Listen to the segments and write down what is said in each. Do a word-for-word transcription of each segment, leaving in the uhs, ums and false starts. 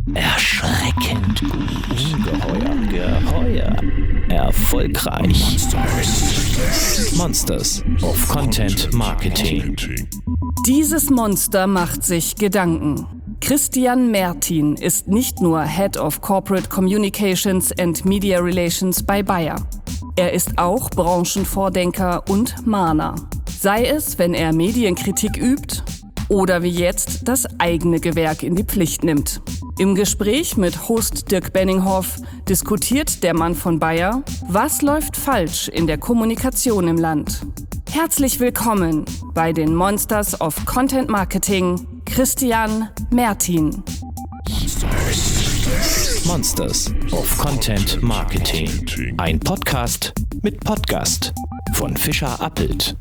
Erschreckend gut. Ungeheuer. Geheuer. Erfolgreich. Monsters of Content Marketing. Dieses Monster macht sich Gedanken. Christian Mertin ist nicht nur Head of Corporate Communications and Media Relations bei Bayer. Er ist auch Branchenvordenker und Mahner. Sei es, wenn er Medienkritik übt oder wie jetzt das eigene Gewerk in die Pflicht nimmt. Im Gespräch mit Host Dirk Benninghoff diskutiert der Mann von Bayer, was läuft falsch in der Kommunikation im Land. Herzlich willkommen bei den Monsters of Content Marketing, Christian Mertin. Monsters of Content Marketing. Ein Podcast mit Podcast von Fischer Appelt.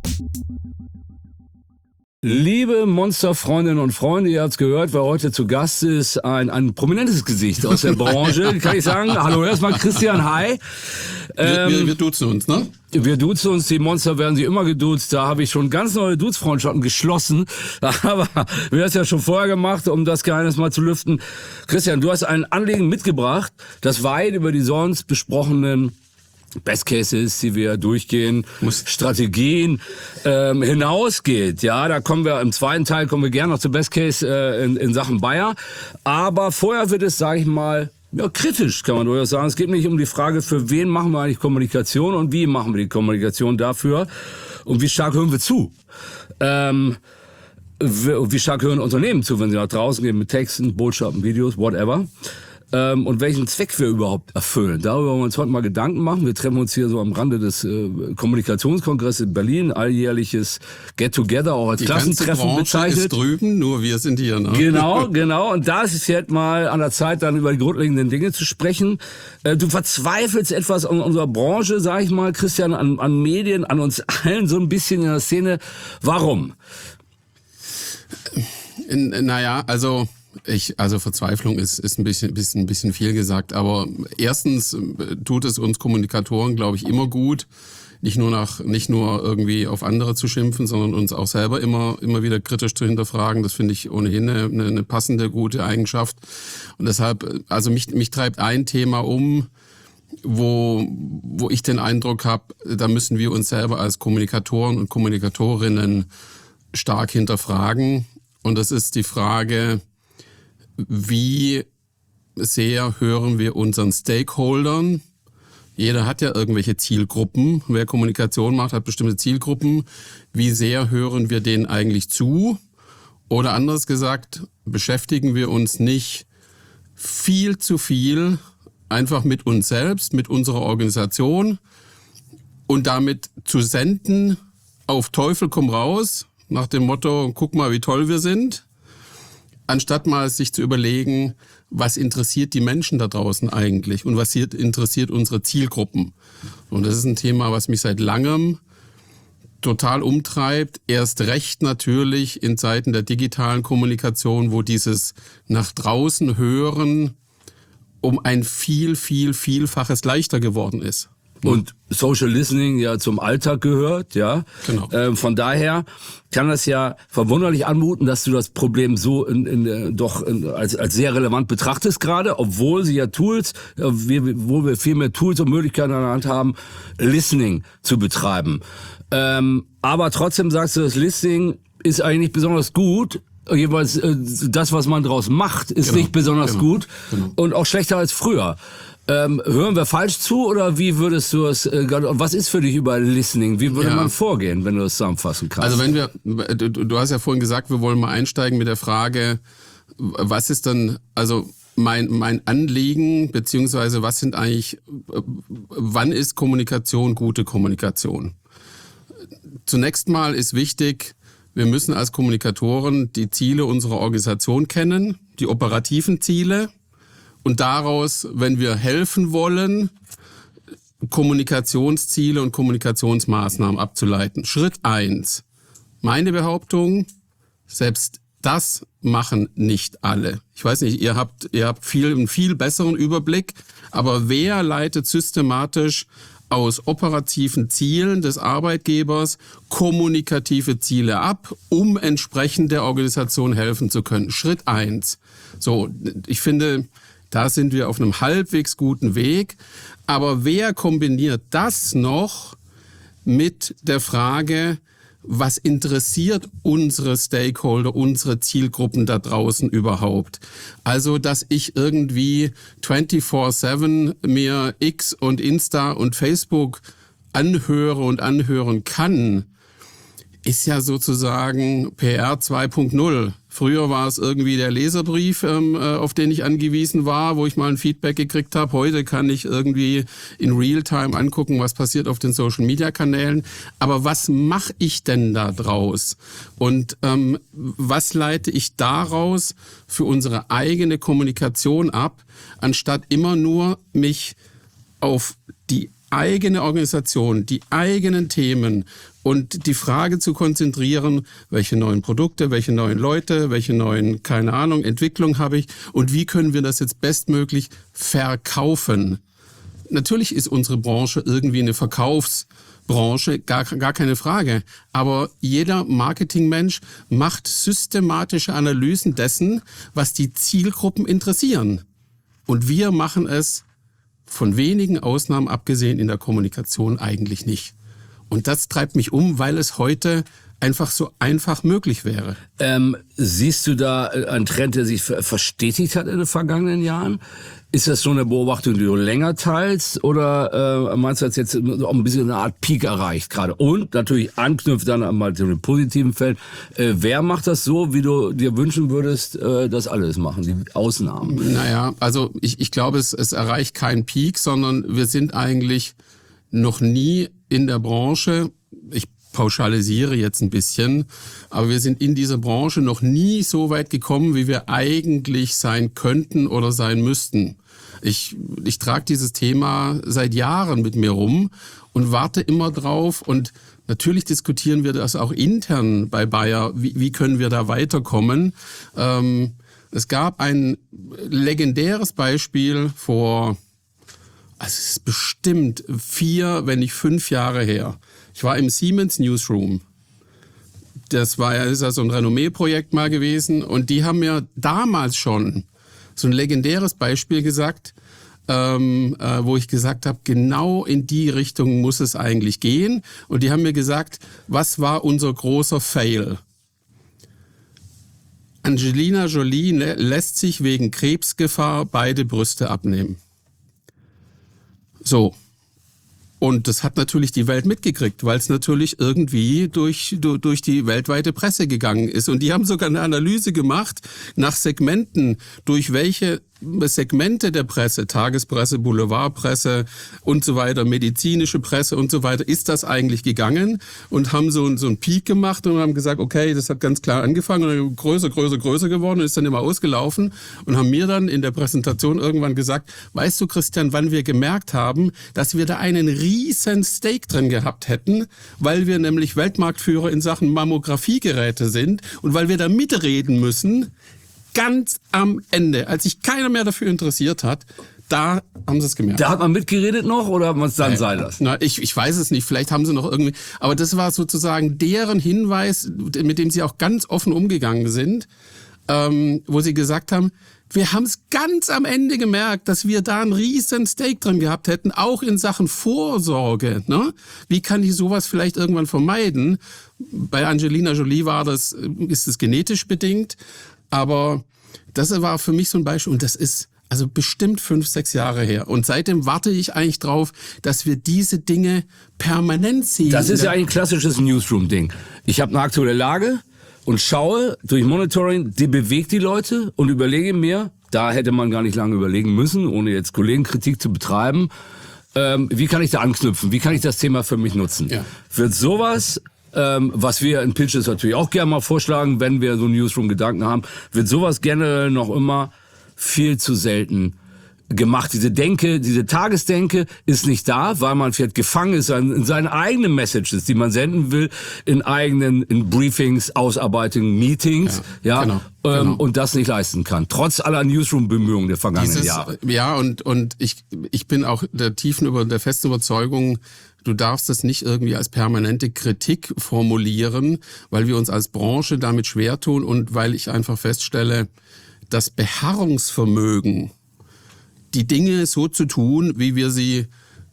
Liebe Monsterfreundinnen und Freunde, ihr habt's gehört, wer heute zu Gast ist, ein, ein prominentes Gesicht aus der Branche, kann ich sagen. Hallo erstmal Christian, hi. Ähm, wir, wir, wir duzen uns, ne? Wir duzen uns, die Monster werden sie immer geduzt. Da habe ich schon ganz neue Duzfreundschaften geschlossen. Aber wir haben es ja schon vorher gemacht, um das Geheimnis mal zu lüften. Christian, du hast ein Anliegen mitgebracht, das weit über die sonst besprochenen Best Cases, die wir durchgehen, Muss. Strategien ähm, hinausgeht. Ja, da kommen wir im zweiten Teil kommen wir gerne noch zu Best Case äh, in, in Sachen Bayer. Aber vorher wird es, sage ich mal, ja, kritisch kann man durchaus sagen. Es geht nicht um die Frage, für wen machen wir eigentlich Kommunikation und wie machen wir die Kommunikation dafür und wie stark hören wir zu. Ähm, wie stark hören Unternehmen zu, wenn sie nach draußen gehen mit Texten, Botschaften, Videos, whatever. Ähm, und welchen Zweck wir überhaupt erfüllen. Darüber wollen wir uns heute mal Gedanken machen. Wir treffen uns hier so am Rande des äh, Kommunikationskongresses in Berlin, alljährliches Get-Together, auch als die Klassentreffen ganze bezeichnet. Ist drüben, nur wir sind hier. Ne? Genau, genau. Und da ist es jetzt mal an der Zeit, dann über die grundlegenden Dinge zu sprechen. Äh, du verzweifelst etwas an unserer Branche, sag ich mal, Christian, an, an Medien, an uns allen so ein bisschen in der Szene. Warum? In, naja, also... Ich, also Verzweiflung ist, ist ein bisschen, bisschen, ein bisschen viel gesagt, aber erstens tut es uns Kommunikatoren, glaube ich, immer gut, nicht nur nach, nicht nur irgendwie auf andere zu schimpfen, sondern uns auch selber immer, immer wieder kritisch zu hinterfragen. Das finde ich ohnehin eine, eine passende, gute Eigenschaft. Und deshalb, also mich, mich treibt ein Thema um, wo, wo ich den Eindruck habe, da müssen wir uns selber als Kommunikatoren und Kommunikatorinnen stark hinterfragen. Und das ist die Frage, wie sehr hören wir unseren Stakeholdern? Jeder hat ja irgendwelche Zielgruppen. Wer Kommunikation macht, hat bestimmte Zielgruppen. Wie sehr hören wir denen eigentlich zu? Oder anders gesagt, beschäftigen wir uns nicht viel zu viel einfach mit uns selbst, mit unserer Organisation und damit zu senden, auf Teufel komm raus, nach dem Motto, guck mal, wie toll wir sind, anstatt mal sich zu überlegen, was interessiert die Menschen da draußen eigentlich und was interessiert unsere Zielgruppen. Und das ist ein Thema, was mich seit langem total umtreibt. Erst recht natürlich in Zeiten der digitalen Kommunikation, wo dieses nach draußen hören um ein viel, viel, vielfaches leichter geworden ist. Und Social Listening ja zum Alltag gehört, ja. Genau. Ähm, von daher kann das ja verwunderlich anmuten, dass du das Problem so in, in, äh, doch in, als, als sehr relevant betrachtest gerade, obwohl sie ja Tools, äh, wir, wo wir viel mehr Tools und Möglichkeiten an der Hand haben, Listening zu betreiben. Ähm, aber trotzdem sagst du, das Listening ist eigentlich nicht besonders gut. Jeweils äh, das, was man draus macht, ist genau. nicht besonders genau. gut genau. und auch schlechter als früher. Ähm, hören wir falsch zu oder wie würdest du es, äh, was ist für dich über Listening? Wie würde ja. man vorgehen, wenn du das zusammenfassen kannst? Also wenn wir, du, du hast ja vorhin gesagt, wir wollen mal einsteigen mit der Frage, was ist dann, also mein, mein Anliegen, beziehungsweise was sind eigentlich, wann ist Kommunikation gute Kommunikation? Zunächst mal ist wichtig, wir müssen als Kommunikatoren die Ziele unserer Organisation kennen, die operativen Ziele. Und daraus, wenn wir helfen wollen, Kommunikationsziele und Kommunikationsmaßnahmen abzuleiten. Schritt eins. Meine Behauptung, selbst das machen nicht alle. Ich weiß nicht, ihr habt, ihr habt viel, einen viel besseren Überblick, aber wer leitet systematisch aus operativen Zielen des Arbeitgebers kommunikative Ziele ab, um entsprechend der Organisation helfen zu können. Schritt eins. So, ich finde, da sind wir auf einem halbwegs guten Weg. Aber wer kombiniert das noch mit der Frage, was interessiert unsere Stakeholder, unsere Zielgruppen da draußen überhaupt? Also, dass ich irgendwie vierundzwanzig sieben mir X und Insta und Facebook anhöre und anhören kann, ist ja sozusagen P R zwei Punkt null. Früher war es irgendwie der Leserbrief, ähm, auf den ich angewiesen war, wo ich mal ein Feedback gekriegt habe. Heute kann ich irgendwie in Realtime angucken, was passiert auf den Social-Media-Kanälen. Aber was mache ich denn da draus? Und ähm, was leite ich daraus für unsere eigene Kommunikation ab, anstatt immer nur mich auf die eigene Organisation, die eigenen Themen und die Frage zu konzentrieren, welche neuen Produkte, welche neuen Leute, welche neuen, keine Ahnung, Entwicklung habe ich und wie können wir das jetzt bestmöglich verkaufen. Natürlich ist unsere Branche irgendwie eine Verkaufsbranche, gar, gar keine Frage. Aber jeder Marketingmensch macht systematische Analysen dessen, was die Zielgruppen interessieren. Und wir machen es von wenigen Ausnahmen abgesehen in der Kommunikation eigentlich nicht. Und das treibt mich um, weil es heute einfach so einfach möglich wäre. Ähm, siehst du da einen Trend, der sich verstetigt hat in den vergangenen Jahren? Ist das so eine Beobachtung, die du länger teilst? Oder äh, meinst du, dass jetzt auch ein bisschen eine Art Peak erreicht gerade? Und natürlich anknüpft dann einmal zu den positiven Fällen. Äh, wer macht das so, wie du dir wünschen würdest, äh, dass alle es machen, die Ausnahmen? Naja, also ich, ich glaube, es, es erreicht keinen Peak, sondern wir sind eigentlich noch nie in der Branche, ich pauschalisiere jetzt ein bisschen, aber wir sind in dieser Branche noch nie so weit gekommen, wie wir eigentlich sein könnten oder sein müssten. Ich, ich trage dieses Thema seit Jahren mit mir rum und warte immer drauf und natürlich diskutieren wir das auch intern bei Bayer, wie, wie können wir da weiterkommen. Ähm, es gab ein legendäres Beispiel vor, also es ist bestimmt vier, wenn nicht fünf Jahre her. Ich war im Siemens Newsroom. Das war ja, das ist ja so ein Renommee-Projekt mal gewesen. Und die haben mir damals schon so ein legendäres Beispiel gesagt, ähm, äh, wo ich gesagt habe, genau in die Richtung muss es eigentlich gehen. Und die haben mir gesagt, was war unser großer Fail? Angelina Jolie lässt sich wegen Krebsgefahr beide Brüste abnehmen. So. Und das hat natürlich die Welt mitgekriegt, weil es natürlich irgendwie durch, durch die weltweite Presse gegangen ist. Und die haben sogar eine Analyse gemacht nach Segmenten, durch welche Segmente der Presse, Tagespresse, Boulevardpresse und so weiter, medizinische Presse und so weiter, ist das eigentlich gegangen und haben so, so einen Peak gemacht und haben gesagt, okay, das hat ganz klar angefangen und dann größer, größer, größer geworden und ist dann immer ausgelaufen und haben mir dann in der Präsentation irgendwann gesagt, weißt du, Christian, wann wir gemerkt haben, dass wir da einen riesen Stake drin gehabt hätten, weil wir nämlich Weltmarktführer in Sachen Mammografiegeräte sind und weil wir da mitreden müssen, ganz am Ende, als sich keiner mehr dafür interessiert hat, da haben sie es gemerkt. Da hat man mitgeredet noch oder hat man es dann sein lassen? Na, ich, ich weiß es nicht, vielleicht haben sie noch irgendwie, aber das war sozusagen deren Hinweis, mit dem sie auch ganz offen umgegangen sind, ähm, wo sie gesagt haben, wir haben es ganz am Ende gemerkt, dass wir da einen riesen Stake drin gehabt hätten, auch in Sachen Vorsorge. Ne? Wie kann ich sowas vielleicht irgendwann vermeiden? Bei Angelina Jolie war das, ist es genetisch bedingt, aber das war für mich so ein Beispiel und das ist also bestimmt fünf, sechs Jahre her. Und seitdem warte ich eigentlich drauf, dass wir diese Dinge permanent sehen. Das ist ja ein klassisches Newsroom-Ding. Ich habe eine aktuelle Lage und schaue durch Monitoring, die bewegt die Leute und überlege mir, da hätte man gar nicht lange überlegen müssen, ohne jetzt Kollegenkritik zu betreiben, ähm, wie kann ich da anknüpfen, wie kann ich das Thema für mich nutzen. Ja. Wird sowas, ähm, was wir in Pitches natürlich auch gerne mal vorschlagen, wenn wir so Newsroom-Gedanken haben, wird sowas generell noch immer viel zu selten gemacht. Diese Denke, diese Tagesdenke ist nicht da, weil man vielleicht gefangen ist in seinen eigenen Messages, die man senden will, in eigenen in Briefings, Ausarbeitungen, Meetings, ja, ja genau, ähm, genau. und das nicht leisten kann, trotz aller Newsroom-Bemühungen der vergangenen Dieses, Jahre. Ja, und und ich ich bin auch der tiefen über der festen Überzeugung, du darfst das nicht irgendwie als permanente Kritik formulieren, weil wir uns als Branche damit schwer tun und weil ich einfach feststelle, das Beharrungsvermögen, die Dinge so zu tun, wie wir sie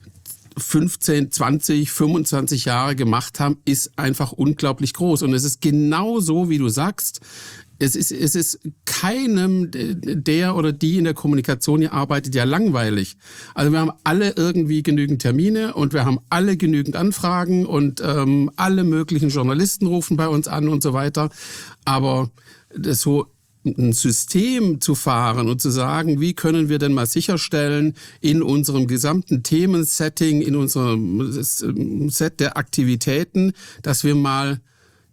fünfzehn, zwanzig, fünfundzwanzig Jahre gemacht haben, ist einfach unglaublich groß. Und es ist genau so, wie du sagst. Es ist, es ist keinem, der oder die in der Kommunikation hier arbeitet, ja langweilig. Also wir haben alle irgendwie genügend Termine und wir haben alle genügend Anfragen und ähm, alle möglichen Journalisten rufen bei uns an und so weiter. Aber das so ein System zu fahren und zu sagen, wie können wir denn mal sicherstellen in unserem gesamten Themensetting, in unserem Set der Aktivitäten, dass wir mal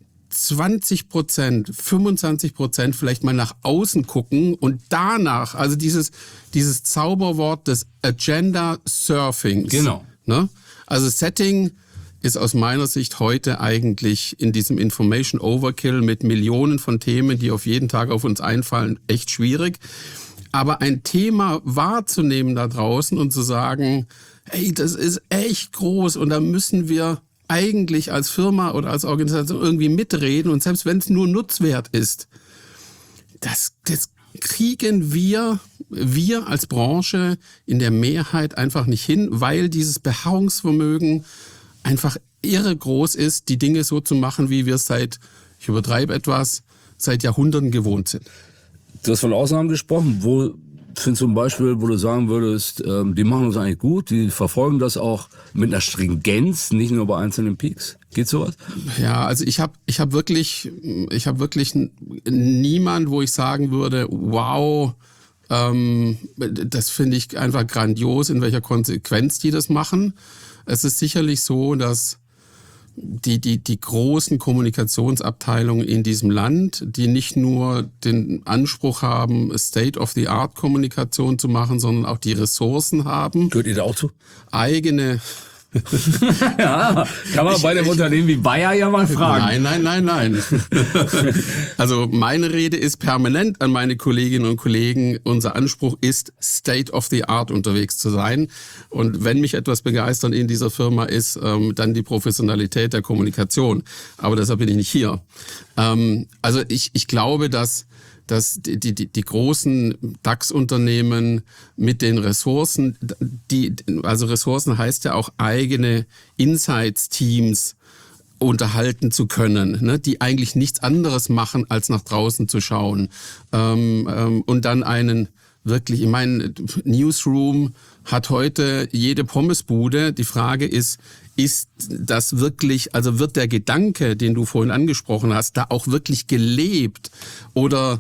zwanzig Prozent, fünfundzwanzig Prozent vielleicht mal nach außen gucken und danach, also dieses, dieses Zauberwort des Agenda Surfings. Genau. Ne? Also Setting ist aus meiner Sicht heute eigentlich in diesem Information Overkill mit Millionen von Themen, die auf jeden Tag auf uns einfallen, echt schwierig. Aber ein Thema wahrzunehmen da draußen und zu sagen, hey, das ist echt groß und da müssen wir eigentlich als Firma oder als Organisation irgendwie mitreden und selbst wenn es nur Nutzwert ist, das, das kriegen wir, wir als Branche in der Mehrheit einfach nicht hin, weil dieses Beharrungsvermögen einfach irre groß ist, die Dinge so zu machen, wie wir es seit, ich übertreibe etwas, seit Jahrhunderten gewohnt sind. Du hast von Ausnahmen gesprochen. Wo findest du ein Beispiel, wo du sagen würdest, ähm, die machen das eigentlich gut, die verfolgen das auch mit einer Stringenz, nicht nur bei einzelnen Peaks? Geht sowas? Ja, also ich habe ich hab wirklich, ich habe wirklich niemand, wo ich sagen würde, wow, ähm, das finde ich einfach grandios, in welcher Konsequenz die das machen. Es ist sicherlich so, dass die, die, die großen Kommunikationsabteilungen in diesem Land, die nicht nur den Anspruch haben, State-of-the-Art-Kommunikation zu machen, sondern auch die Ressourcen haben. Gehört ihr da auch zu? Eigene... Ja, kann man ich, bei dem ich, Unternehmen wie Bayer ja mal fragen. Nein, nein, nein, nein. Also meine Rede ist permanent an meine Kolleginnen und Kollegen. Unser Anspruch ist, State of the Art unterwegs zu sein. Und wenn mich etwas begeistert in dieser Firma ist, ähm, dann die Professionalität der Kommunikation. Aber deshalb bin ich nicht hier. Ähm, also ich, ich glaube, dass dass die, die, die großen DAX-Unternehmen mit den Ressourcen, die, also Ressourcen heißt ja auch eigene Insights-Teams unterhalten zu können, ne, die eigentlich nichts anderes machen, als nach draußen zu schauen. Ähm, ähm, und dann einen wirklich, ich meine, Newsroom hat heute jede Pommesbude. Die Frage ist, ist das wirklich, also wird der Gedanke, den du vorhin angesprochen hast, da auch wirklich gelebt? Oder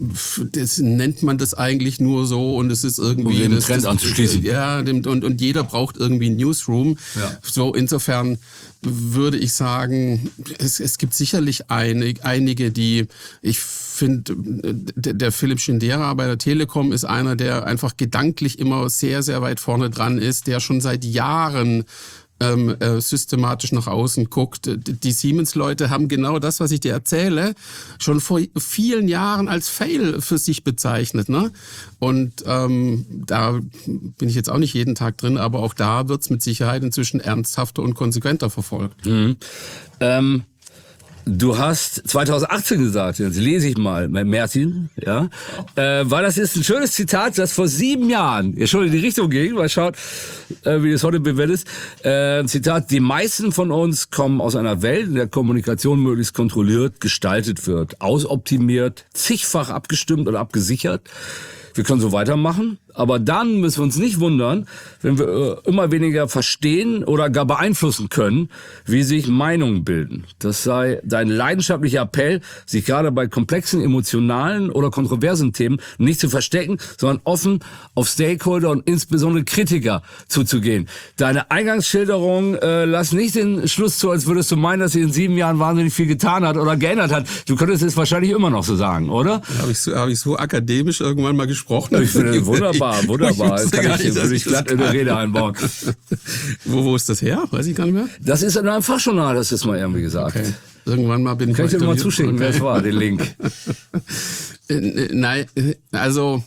das nennt man das eigentlich nur so und es ist irgendwie... Um den das, Trend das, anzuschließen. Ja, und, und jeder braucht irgendwie ein Newsroom. Ja. So, insofern würde ich sagen, es, es gibt sicherlich einig, einige, die, ich finde, der, der Philipp Schindera bei der Telekom ist einer, der einfach gedanklich immer sehr, sehr weit vorne dran ist, der schon seit Jahren Ähm, äh, systematisch nach außen guckt. Die Siemens-Leute haben genau das, was ich dir erzähle, schon vor vielen Jahren als Fail für sich bezeichnet. Ne? Und ähm, da bin ich jetzt auch nicht jeden Tag drin, aber auch da wird es mit Sicherheit inzwischen ernsthafter und konsequenter verfolgt. Mhm. Ähm Du hast zweitausendachtzehn gesagt, jetzt lese ich mal, Mertin, ja, äh, weil das ist ein schönes Zitat, das vor sieben Jahren, ja schon in die Richtung ging, mal schaut, äh, wie das heute bewertet ist, äh, Zitat, die meisten von uns kommen aus einer Welt, in der Kommunikation möglichst kontrolliert gestaltet wird, ausoptimiert, zigfach abgestimmt oder abgesichert. Wir können so weitermachen, aber dann müssen wir uns nicht wundern, wenn wir äh, immer weniger verstehen oder gar beeinflussen können, wie sich Meinungen bilden. Das sei dein leidenschaftlicher Appell, sich gerade bei komplexen, emotionalen oder kontroversen Themen nicht zu verstecken, sondern offen auf Stakeholder und insbesondere Kritiker zuzugehen. Deine Eingangsschilderung äh, lass nicht den Schluss zu, als würdest du meinen, dass sie in sieben Jahren wahnsinnig viel getan hat oder geändert hat. Du könntest es wahrscheinlich immer noch so sagen, oder? Habe ich so, hab ich so akademisch irgendwann mal gesprochen? Ich finde wunderbar. wunderbar, wunderbar. Das kann ich, würde ich glatt in der Rede einbauen. wo, wo ist das her? Weiß ich gar nicht mehr. Das ist in einem Fachjournal, das ist mal irgendwie gesagt. Okay. Irgendwann mal bin ich Kann ich dir mal zuschicken, okay. Wer es war, den Link. Nein, also...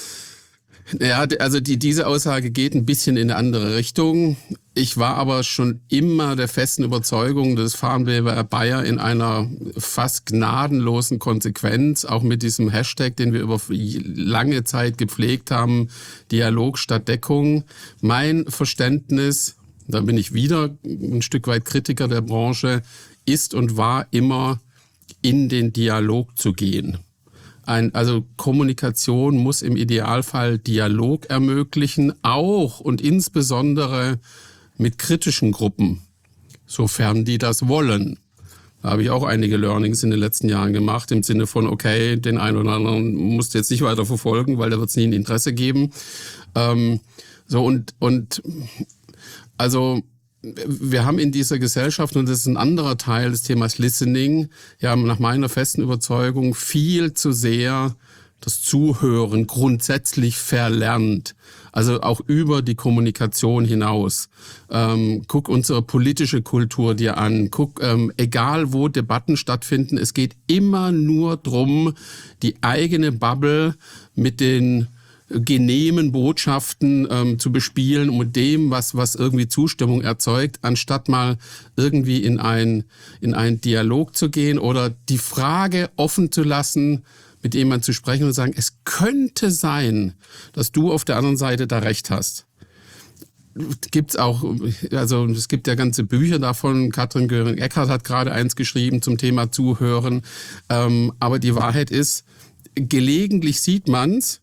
Ja, also die, diese Aussage geht ein bisschen in eine andere Richtung. Ich war aber schon immer der festen Überzeugung, dass Farnbw Bayer in einer fast gnadenlosen Konsequenz, auch mit diesem Hashtag, den wir über lange Zeit gepflegt haben, Dialog statt Deckung, mein Verständnis, da bin ich wieder ein Stück weit Kritiker der Branche, ist und war immer, in den Dialog zu gehen. Ein, also Kommunikation muss im Idealfall Dialog ermöglichen, auch und insbesondere mit kritischen Gruppen, sofern die das wollen. Da habe ich auch einige Learnings in den letzten Jahren gemacht, im Sinne von, okay, den einen oder anderen musst du jetzt nicht weiter verfolgen, weil da wird es nie ein Interesse geben. Ähm, so und, und also... Wir haben in dieser Gesellschaft, und das ist ein anderer Teil des Themas Listening, ja nach meiner festen Überzeugung viel zu sehr das Zuhören grundsätzlich verlernt. Also auch über die Kommunikation hinaus. Ähm, guck unsere politische Kultur dir an. Guck, ähm, egal wo Debatten stattfinden, es geht immer nur drum, die eigene Bubble mit den genehmen Botschaften ähm, zu bespielen und mit dem, was was irgendwie Zustimmung erzeugt, anstatt mal irgendwie in ein in einen Dialog zu gehen oder die Frage offen zu lassen, mit jemandem zu sprechen und sagen, es könnte sein, dass du auf der anderen Seite da recht hast. Gibt's auch, also es gibt ja ganze Bücher davon. Katrin Göring-Eckardt hat gerade eins geschrieben zum Thema Zuhören. Ähm, aber die Wahrheit ist, gelegentlich sieht man's.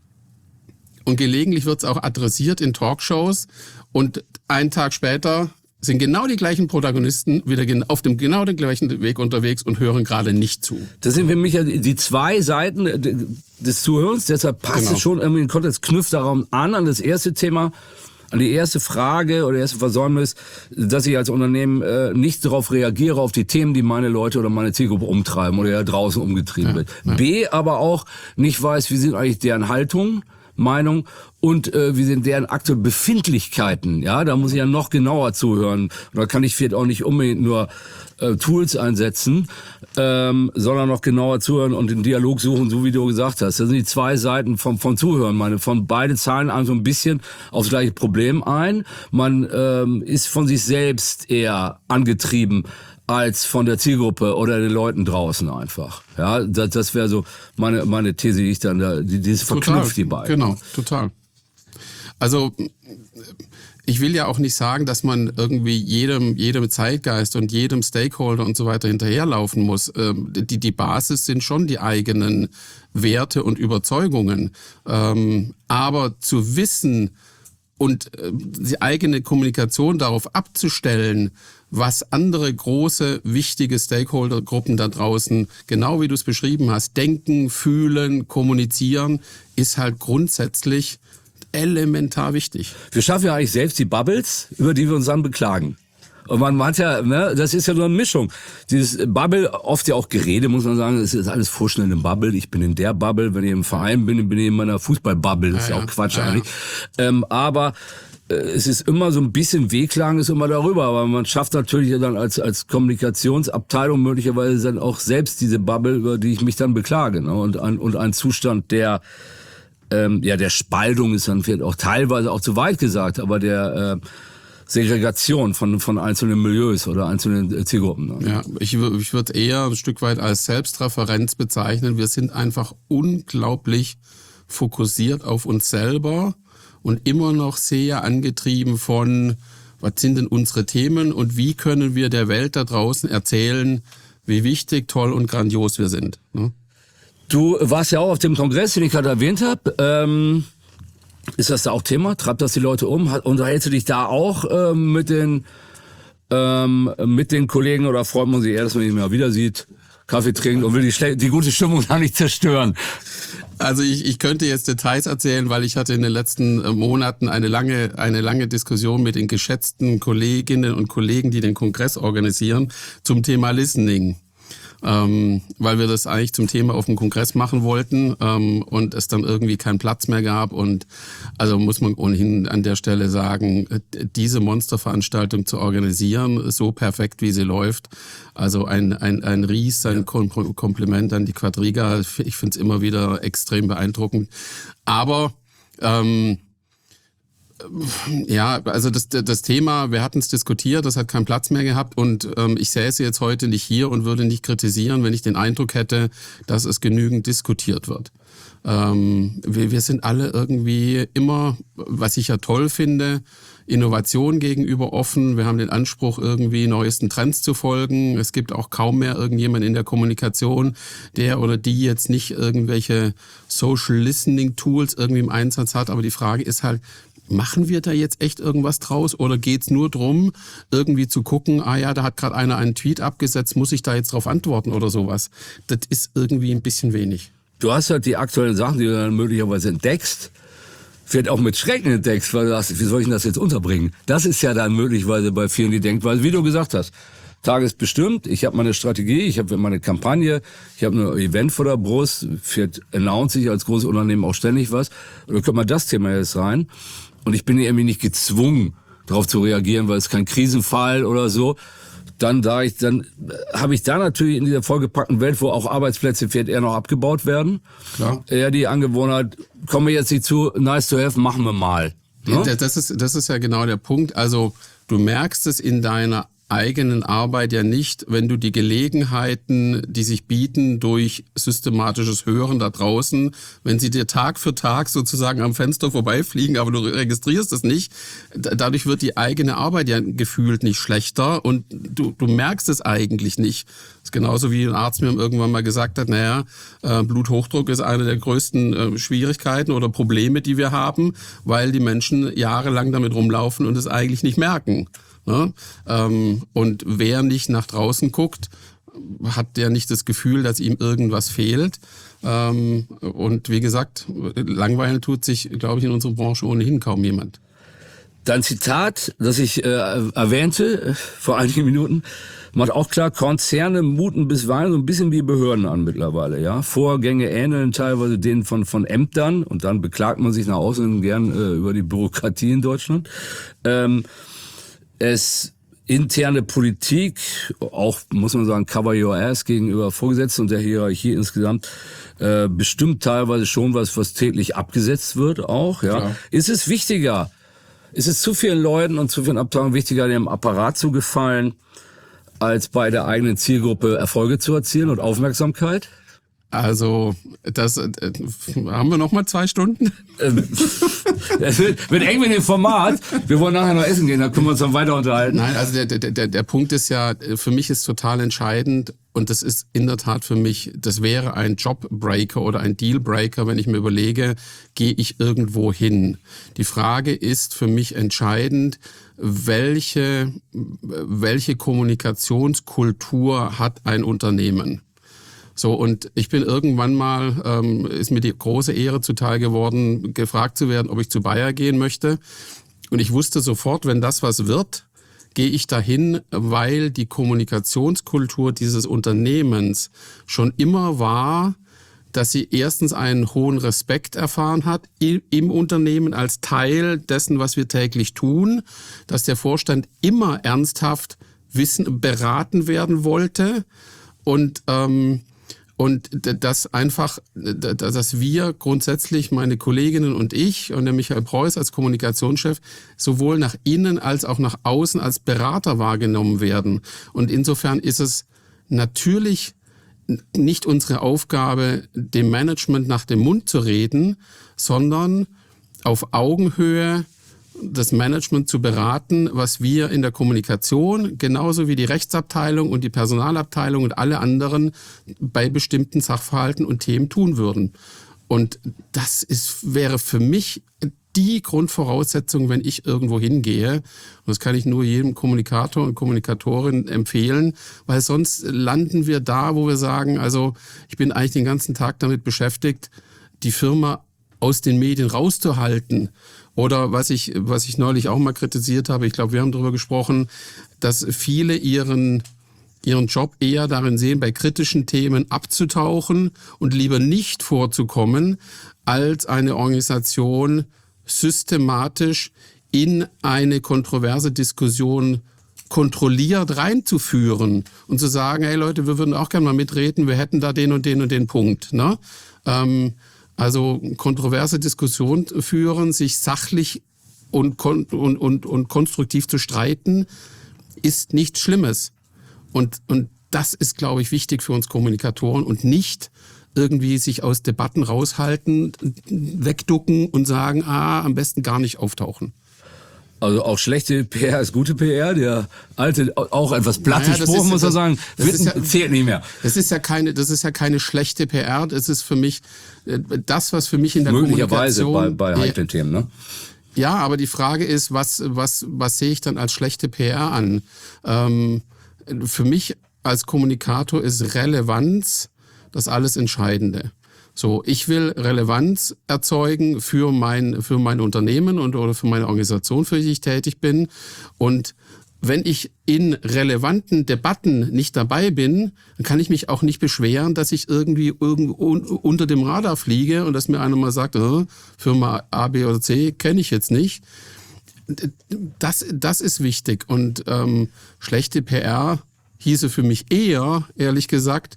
Und gelegentlich wird es auch adressiert in Talkshows und einen Tag später sind genau die gleichen Protagonisten wieder auf dem genau den gleichen Weg unterwegs und hören gerade nicht zu. Das sind für mich ja die zwei Seiten des Zuhörens, deshalb passt genau. Es schon irgendwie in den Kontext, knüpft daran an, an das erste Thema, an die erste Frage oder erste Versäumnis, dass ich als Unternehmen äh, nicht darauf reagiere, auf die Themen, die meine Leute oder meine Zielgruppe umtreiben oder ja draußen umgetrieben ja, wird. Ja. B, aber auch nicht weiß, wie sind eigentlich deren Haltungen, Meinung und äh, wie sind deren aktuelle Befindlichkeiten. Ja, da muss ich ja noch genauer zuhören. Da kann ich vielleicht auch nicht unbedingt nur äh, Tools einsetzen, ähm, sondern noch genauer zuhören und den Dialog suchen, so wie du gesagt hast. Das sind die zwei Seiten vom, vom Zuhören. Meine, von beide zahlen einem so ein bisschen aufs gleiche Problem ein. Man ähm, ist von sich selbst eher angetrieben als von der Zielgruppe oder den Leuten draußen einfach. Ja, das, das wäre so meine meine These, die ich dann da, die, die verknüpft die beiden. Genau, total. Also ich will ja auch nicht sagen, dass man irgendwie jedem jedem Zeitgeist und jedem Stakeholder und so weiter hinterherlaufen muss. Die die Basis sind schon die eigenen Werte und Überzeugungen. Aber zu wissen und die eigene Kommunikation darauf abzustellen, was andere große, wichtige Stakeholdergruppen da draußen, genau wie du es beschrieben hast, denken, fühlen, kommunizieren, ist halt grundsätzlich elementar wichtig. Wir schaffen ja eigentlich selbst die Bubbles, über die wir uns dann beklagen. Und man meint ja, ne, das ist ja nur eine Mischung. Dieses Bubble, oft ja auch Gerede, muss man sagen, es ist alles vorschnell in Bubble. Ich bin in der Bubble, wenn ich im Verein bin, bin ich in meiner Fußball-Bubble. Das ist ja, ja auch Quatsch ja, eigentlich. Ja. Ähm, aber äh, es ist immer so ein bisschen Wehklagen, ist immer darüber. Aber man schafft natürlich dann als als Kommunikationsabteilung möglicherweise dann auch selbst diese Bubble, über die ich mich dann beklage. Ne? Und ein, und ein Zustand der ähm, ja der Spaltung ist dann vielleicht auch teilweise auch zu weit gesagt, aber der äh, Segregation von von einzelnen Milieus oder einzelnen Zielgruppen. Ne? Ja, ich, ich würde eher ein Stück weit als Selbstreferenz bezeichnen. Wir sind einfach unglaublich fokussiert auf uns selber und immer noch sehr angetrieben von, was sind denn unsere Themen und wie können wir der Welt da draußen erzählen, wie wichtig, toll und grandios wir sind. Ne? Du warst ja auch auf dem Kongress, den ich gerade erwähnt habe. Ähm Ist das da auch Thema? Treibt das die Leute um? Unterhältst du dich da auch ähm, mit den ähm, mit den Kollegen oder freut man sich eher, dass man ihn mal wieder sieht, Kaffee trinkt und will die, schle- die gute Stimmung da nicht zerstören? Also ich, ich könnte jetzt Details erzählen, weil ich hatte in den letzten Monaten eine lange eine lange Diskussion mit den geschätzten Kolleginnen und Kollegen, die den Kongress organisieren, zum Thema Listening. ähm, weil wir das eigentlich zum Thema auf dem Kongress machen wollten ähm, und es dann irgendwie keinen Platz mehr gab. Und also muss man ohnehin an der Stelle sagen, diese Monsterveranstaltung zu organisieren, so perfekt wie sie läuft, also ein, ein, ein Ries, ein Kompliment an die Quadriga. Ich finde es immer wieder extrem beeindruckend. Aber ähm, ja, also das, das Thema, wir hatten es diskutiert, das hat keinen Platz mehr gehabt und ähm, ich säße jetzt heute nicht hier und würde nicht kritisieren, wenn ich den Eindruck hätte, dass es genügend diskutiert wird. Ähm, wir, wir sind alle irgendwie immer, was ich ja toll finde, Innovation gegenüber offen. Wir haben den Anspruch, irgendwie neuesten Trends zu folgen. Es gibt auch kaum mehr irgendjemand in der Kommunikation, der oder die jetzt nicht irgendwelche Social Listening Tools irgendwie im Einsatz hat. Aber die Frage ist halt, machen wir da jetzt echt irgendwas draus oder geht's nur drum, irgendwie zu gucken, ah ja, da hat gerade einer einen Tweet abgesetzt, muss ich da jetzt drauf antworten oder sowas? Das ist irgendwie ein bisschen wenig. Du hast halt die aktuellen Sachen, die du dann möglicherweise entdeckst, vielleicht auch mit Schrecken entdeckst, weil du sagst, wie soll ich denn das jetzt unterbringen? Das ist ja dann möglicherweise bei vielen die Denkweise, wie du gesagt hast, tagesbestimmt, ich habe meine Strategie, ich habe meine Kampagne, ich habe ein Event vor der Brust, vielleicht announce ich als großes Unternehmen auch ständig was, und dann kommt mal das Thema jetzt rein. Und ich bin irgendwie nicht gezwungen, darauf zu reagieren, weil es kein Krisenfall oder so. Dann da ich, dann habe ich da natürlich in dieser vollgepackten Welt, wo auch Arbeitsplätze vielleicht eher noch abgebaut werden, Klar. eher die Angewohnheit, kommen wir jetzt nicht zu, nice to have, machen wir mal. Ne? Das ist, das ist ja genau der Punkt. Also du merkst es in deiner eigenen Arbeit ja nicht, wenn du die Gelegenheiten, die sich bieten durch systematisches Hören da draußen, wenn sie dir Tag für Tag sozusagen am Fenster vorbeifliegen, aber du registrierst es nicht, dadurch wird die eigene Arbeit ja gefühlt nicht schlechter und du, du merkst es eigentlich nicht. Das ist genauso wie ein Arzt mir irgendwann mal gesagt hat, naja, äh, Bluthochdruck ist eine der größten äh, Schwierigkeiten oder Probleme, die wir haben, weil die Menschen jahrelang damit rumlaufen und es eigentlich nicht merken. Ja, ähm, und wer nicht nach draußen guckt, hat der nicht das Gefühl, dass ihm irgendwas fehlt. Ähm, und wie gesagt, langweilen tut sich, glaube ich, in unserer Branche ohnehin kaum jemand. Dein Zitat, das ich äh, erwähnte äh, vor einigen Minuten, macht auch klar, Konzerne muten bisweilen so ein bisschen wie Behörden an mittlerweile. Ja, Vorgänge ähneln teilweise denen von von Ämtern und dann beklagt man sich nach außen gern äh, über die Bürokratie in Deutschland. Ähm, Es interne Politik, auch muss man sagen, cover your ass gegenüber Vorgesetzten und der Hierarchie insgesamt, äh, bestimmt teilweise schon was, was täglich abgesetzt wird auch. Ja, ja. Ist es wichtiger? Ist es zu vielen Leuten und zu vielen Abteilungen wichtiger, dem Apparat zu gefallen, als bei der eigenen Zielgruppe Erfolge zu erzielen und Aufmerksamkeit? Also, das äh, haben wir noch mal zwei Stunden? Es wird, wird eng mit dem Format. Wir wollen nachher noch essen gehen, da können wir uns dann weiter unterhalten. Nein, also der, der, der, der Punkt ist ja, für mich ist total entscheidend und das ist in der Tat für mich, das wäre ein Jobbreaker oder ein Dealbreaker, wenn ich mir überlege, gehe ich irgendwo hin? Die Frage ist für mich entscheidend, welche, welche Kommunikationskultur hat ein Unternehmen? So, und ich bin irgendwann mal, ähm, ist mir die große Ehre zuteil geworden, gefragt zu werden, ob ich zu Bayer gehen möchte. Und ich wusste sofort, wenn das was wird, gehe ich dahin, weil die Kommunikationskultur dieses Unternehmens schon immer war, dass sie erstens einen hohen Respekt erfahren hat im Unternehmen als Teil dessen, was wir täglich tun, dass der Vorstand immer ernsthaft wissen, beraten werden wollte und ähm, Und dass einfach, dass wir grundsätzlich, meine Kolleginnen und ich und der Michael Preuß als Kommunikationschef, sowohl nach innen als auch nach außen als Berater wahrgenommen werden. Und insofern ist es natürlich nicht unsere Aufgabe, dem Management nach dem Mund zu reden, sondern auf Augenhöhe das Management zu beraten, was wir in der Kommunikation, genauso wie die Rechtsabteilung und die Personalabteilung und alle anderen bei bestimmten Sachverhalten und Themen tun würden. Und das ist, wäre für mich die Grundvoraussetzung, wenn ich irgendwo hingehe. Und das kann ich nur jedem Kommunikator und Kommunikatorin empfehlen, weil sonst landen wir da, wo wir sagen, also ich bin eigentlich den ganzen Tag damit beschäftigt, die Firma aus den Medien rauszuhalten. Oder was ich, was ich neulich auch mal kritisiert habe, ich glaube, wir haben darüber gesprochen, dass viele ihren ihren Job eher darin sehen, bei kritischen Themen abzutauchen und lieber nicht vorzukommen, als eine Organisation systematisch in eine kontroverse Diskussion kontrolliert reinzuführen und zu sagen, hey Leute, wir würden auch gerne mal mitreden, wir hätten da den und den und den Punkt. Ne? Ähm, also kontroverse Diskussion führen, sich sachlich und, kon- und, und, und konstruktiv zu streiten, ist nichts Schlimmes. Und, und das ist, glaube ich, wichtig für uns Kommunikatoren und nicht irgendwie sich aus Debatten raushalten, wegducken und sagen, ah, am besten gar nicht auftauchen. Also auch schlechte P R ist gute P R. Der alte, auch etwas platte naja, Spruch, ist, muss man sagen, das ist ja, zählt nicht mehr. Das ist ja keine, das ist ja keine schlechte P R. Das ist für mich das, was für mich in der möglicherweise Kommunikation... bei, bei heiklen ja, Themen, ne? Ja, aber die Frage ist, was, was, was sehe ich dann als schlechte P R an? Ähm, für mich als Kommunikator ist Relevanz das alles Entscheidende. So, ich will Relevanz erzeugen für mein, für mein Unternehmen und oder für meine Organisation, für die ich tätig bin. Und wenn ich in relevanten Debatten nicht dabei bin, dann kann ich mich auch nicht beschweren, dass ich irgendwie irgendwo unter dem Radar fliege und dass mir einer mal sagt, äh, Firma A, B oder C kenne ich jetzt nicht. Das, das ist wichtig. Und ähm, schlechte P R hieße für mich eher, ehrlich gesagt,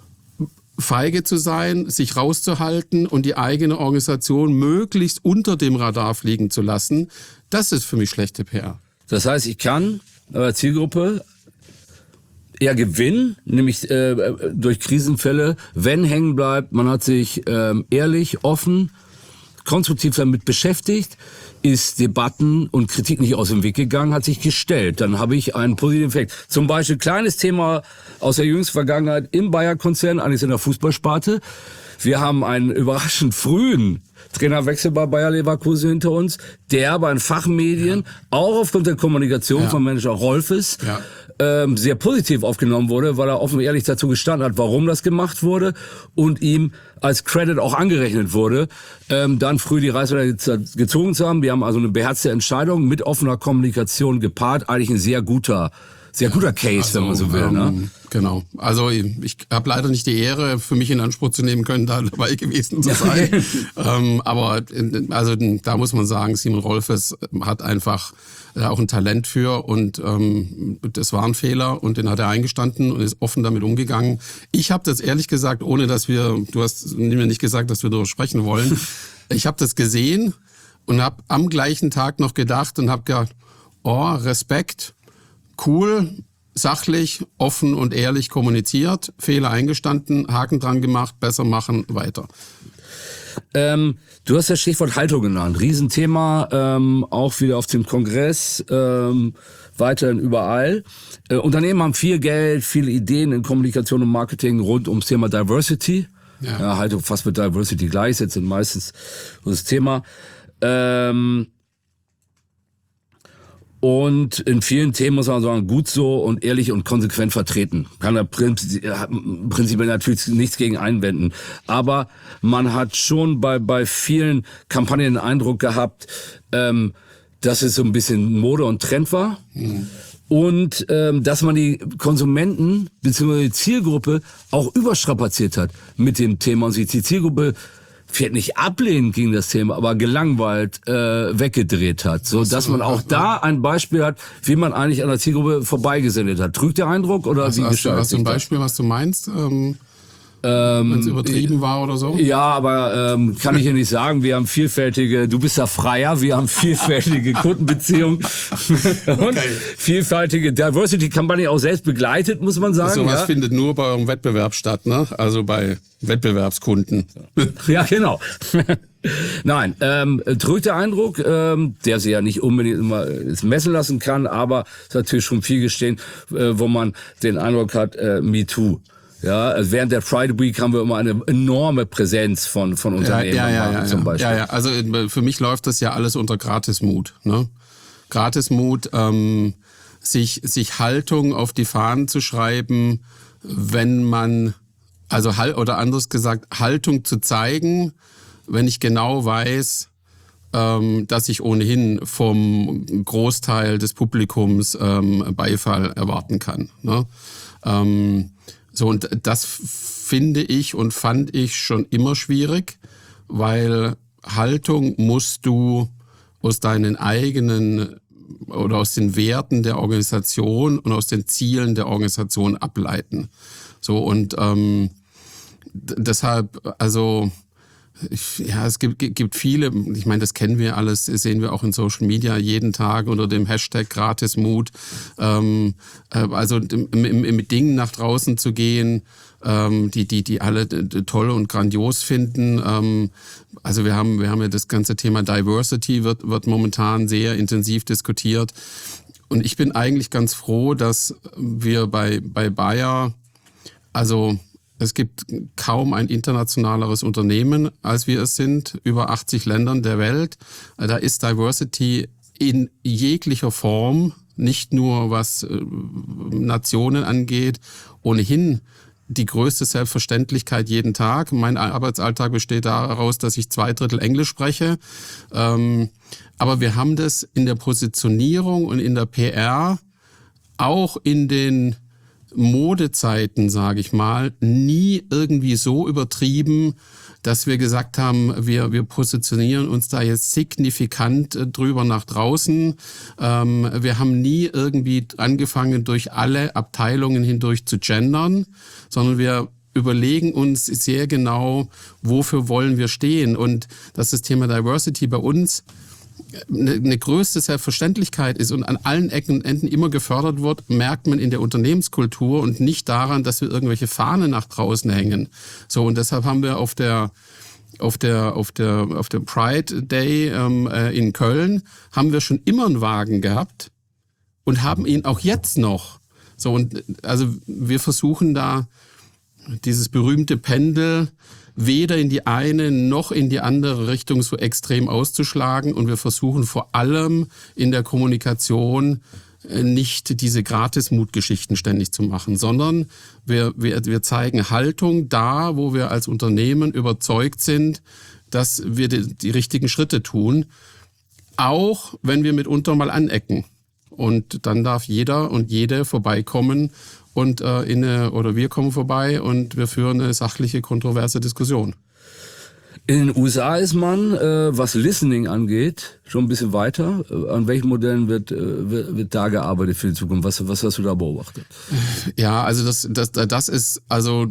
feige zu sein, sich rauszuhalten und die eigene Organisation möglichst unter dem Radar fliegen zu lassen. Das ist für mich schlechte P R. Das heißt, ich kann äh, Zielgruppe eher gewinnen, nämlich äh, durch Krisenfälle, wenn hängen bleibt, man hat sich äh, ehrlich, offen, konstruktiv damit beschäftigt, ist Debatten und Kritik nicht aus dem Weg gegangen, hat sich gestellt. Dann habe ich einen positiven Effekt. Zum Beispiel kleines Thema aus der jüngsten Vergangenheit im Bayer-Konzern, eigentlich in der Fußballsparte. Wir haben einen überraschend frühen Trainerwechsel bei Bayer Leverkusen hinter uns, der bei den Fachmedien, ja. auch aufgrund der Kommunikation ja. von Manager Rolfes, ja. ähm, sehr positiv aufgenommen wurde, weil er offen und ehrlich dazu gestanden hat, warum das gemacht wurde und ihm als Credit auch angerechnet wurde, ähm, dann früh die Reißleine gezogen zu haben. Wir haben also eine beherzte Entscheidung mit offener Kommunikation gepaart, eigentlich ein sehr guter Sehr guter Case, also, wenn man so will. Ähm, ne? Genau. Also ich habe leider nicht die Ehre, für mich in Anspruch zu nehmen können, da dabei gewesen zu sein. ähm, aber also da muss man sagen, Simon Rolfes hat einfach äh, auch ein Talent für und ähm, das war ein Fehler und den hat er eingestanden und ist offen damit umgegangen. Ich habe das ehrlich gesagt, ohne dass wir, du hast mir nicht gesagt, dass wir darüber sprechen wollen, ich habe das gesehen und habe am gleichen Tag noch gedacht und habe gedacht, oh, Respekt, cool, sachlich, offen und ehrlich kommuniziert, Fehler eingestanden, Haken dran gemacht, besser machen, weiter. Ähm, du hast das Stichwort Haltung genannt. Riesenthema, ähm, auch wieder auf dem Kongress, ähm, weiterhin überall. Äh, Unternehmen haben viel Geld, viele Ideen in Kommunikation und Marketing rund ums Thema Diversity. Ja. Ja, Haltung fast mit Diversity gleichsetzt, sind meistens das Thema. Ähm, Und in vielen Themen muss man sagen, gut so und ehrlich und konsequent vertreten. Kann da prinzipiell natürlich nichts gegen einwenden. Aber man hat schon bei bei vielen Kampagnen den Eindruck gehabt, ähm, dass es so ein bisschen Mode und Trend war. Mhm. Und ähm, dass man die Konsumenten bzw. die Zielgruppe auch überstrapaziert hat mit dem Thema. Und sich die Zielgruppe vielleicht nicht ablehnend gegen das Thema, aber gelangweilt äh, weggedreht hat, so dass man auch da ein Beispiel hat, wie man eigentlich an der Zielgruppe vorbeigesendet hat. Trügt der Eindruck oder also wie hast, du, hast du ein Beispiel, was du meinst? Ähm Ähm, wenn es übertrieben war oder so? Ja, aber ähm, kann ich ja nicht sagen. Wir haben vielfältige, du bist ja Freier, wir haben vielfältige Kundenbeziehungen und okay. vielfältige Diversity-Kampagne auch selbst begleitet, muss man sagen. So was ja. findet nur bei eurem Wettbewerb statt, ne? Also bei Wettbewerbskunden. Ja, genau. Nein, ähm, trügt der Eindruck, ähm, der sie ja nicht unbedingt immer messen lassen kann, aber es ist natürlich schon viel gestehen, äh, wo man den Eindruck hat, äh, Me Too. Ja, also während der Pride Week haben wir immer eine enorme Präsenz von von Unternehmen ja, ja, ja, zum ja, Beispiel. Ja, ja, also für mich läuft das ja alles unter Gratismut, ne? Gratismut, ähm, sich sich Haltung auf die Fahnen zu schreiben, wenn man also oder anders gesagt Haltung zu zeigen, wenn ich genau weiß, ähm, dass ich ohnehin vom Großteil des Publikums ähm, Beifall erwarten kann, ne? Ähm, so, und das finde ich und fand ich schon immer schwierig, weil Haltung musst du aus deinen eigenen oder aus den Werten der Organisation und aus den Zielen der Organisation ableiten. So, und ähm, d- deshalb, also ich, ja, es gibt, gibt viele, ich meine, das kennen wir alles, sehen wir auch in Social Media jeden Tag unter dem Hashtag Gratismut. Ähm, äh, also mit Dingen nach draußen zu gehen, ähm, die, die, die alle toll und grandios finden. Ähm, also wir haben, wir haben ja das ganze Thema Diversity wird, wird momentan sehr intensiv diskutiert. Und ich bin eigentlich ganz froh, dass wir bei, bei Bayer, also es gibt kaum ein internationaleres Unternehmen, als wir es sind, über achtzig Ländern der Welt. Da ist Diversity in jeglicher Form, nicht nur was Nationen angeht, ohnehin die größte Selbstverständlichkeit jeden Tag. Mein Arbeitsalltag besteht daraus, dass ich zwei Drittel Englisch spreche. Aber wir haben das in der Positionierung und in der P R, auch in den Modezeiten, sage ich mal, nie irgendwie so übertrieben, dass wir gesagt haben, wir, wir positionieren uns da jetzt signifikant drüber nach draußen. Ähm, wir haben nie irgendwie angefangen, durch alle Abteilungen hindurch zu gendern, sondern wir überlegen uns sehr genau, wofür wollen wir stehen. Und dass das Thema Diversity bei uns eine, eine größte Selbstverständlichkeit ist und an allen Ecken und Enden immer gefördert wird, merkt man in der Unternehmenskultur und nicht daran, dass wir irgendwelche Fahnen nach draußen hängen. So, und deshalb haben wir auf der auf der auf der auf der Pride Day ähm, äh, in Köln haben wir schon immer einen Wagen gehabt und haben ihn auch jetzt noch. So, und also wir versuchen da dieses berühmte Pendel weder in die eine noch in die andere Richtung so extrem auszuschlagen. Und wir versuchen vor allem in der Kommunikation nicht diese Gratis-Mut-Geschichten ständig zu machen, sondern wir, wir, wir zeigen Haltung da, wo wir als Unternehmen überzeugt sind, dass wir die, die richtigen Schritte tun, auch wenn wir mitunter mal anecken. Und dann darf jeder und jede vorbeikommen und äh, in eine, oder wir kommen vorbei und wir führen eine sachliche, kontroverse Diskussion. In den U S A ist man, äh, was Listening angeht, schon ein bisschen weiter. Äh, an welchen Modellen wird, äh, wird, wird da gearbeitet für die Zukunft? Was, was hast du da beobachtet? Ja, also das, das, das ist, also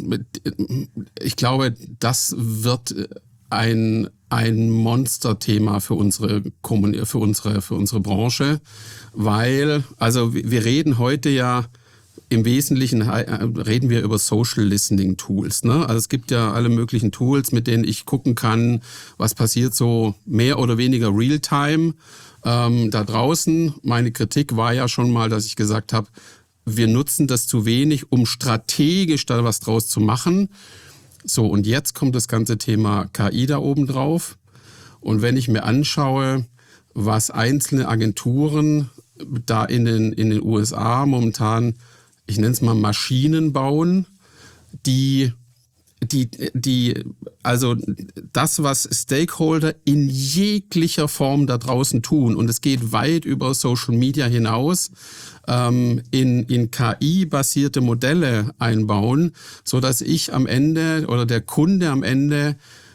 ich glaube, das wird ein ein Monsterthema für unsere für unsere für unsere Branche, weil also wir reden heute ja im Wesentlichen reden wir über Social Listening Tools, ne? Also es gibt ja alle möglichen Tools, mit denen ich gucken kann, was passiert so mehr oder weniger Realtime ähm, da draußen. Meine Kritik war ja schon mal, dass ich gesagt habe, wir nutzen das zu wenig, um strategisch da was draus zu machen. So, und jetzt kommt das ganze Thema K I da oben drauf. Und wenn ich mir anschaue, was einzelne Agenturen da in den, in den U S A momentan, ich nenne es mal Maschinen bauen, die, die, die, also das, was Stakeholder in jeglicher Form da draußen tun, und es geht weit über Social Media hinaus, ähm, in, in K I-basierte Modelle einbauen, so dass ich am Ende oder der Kunde am Ende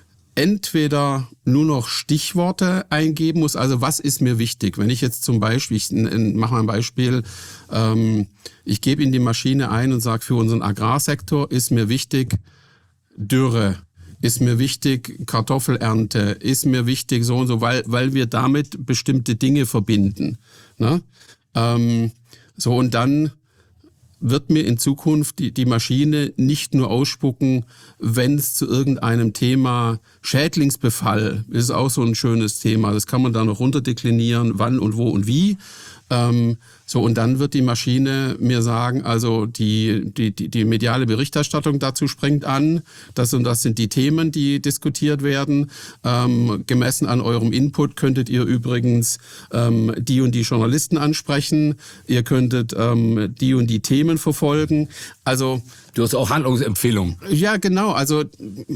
entweder nur noch Stichworte eingeben muss, also was ist mir wichtig? Wenn ich jetzt zum Beispiel, ich mache mal ein Beispiel, ähm, ich gebe in die Maschine ein und sage, für unseren Agrarsektor ist mir wichtig Dürre, ist mir wichtig Kartoffelernte, ist mir wichtig so und so, weil, weil wir damit bestimmte Dinge verbinden. Ne? Ähm, so, und dann wird mir in Zukunft die, die Maschine nicht nur ausspucken, wenn es zu irgendeinem Thema Schädlingsbefall, ist auch so ein schönes Thema, das kann man da noch runterdeklinieren, wann und wo und wie. Ähm, so, und dann wird die Maschine mir sagen, also die, die, die, die mediale Berichterstattung dazu springt an, das und das sind die Themen, die diskutiert werden. Ähm, gemessen an eurem Input könntet ihr übrigens ähm, die und die Journalisten ansprechen, ihr könntet ähm, die und die Themen verfolgen. Also du hast auch Handlungsempfehlungen. Ja, genau. Also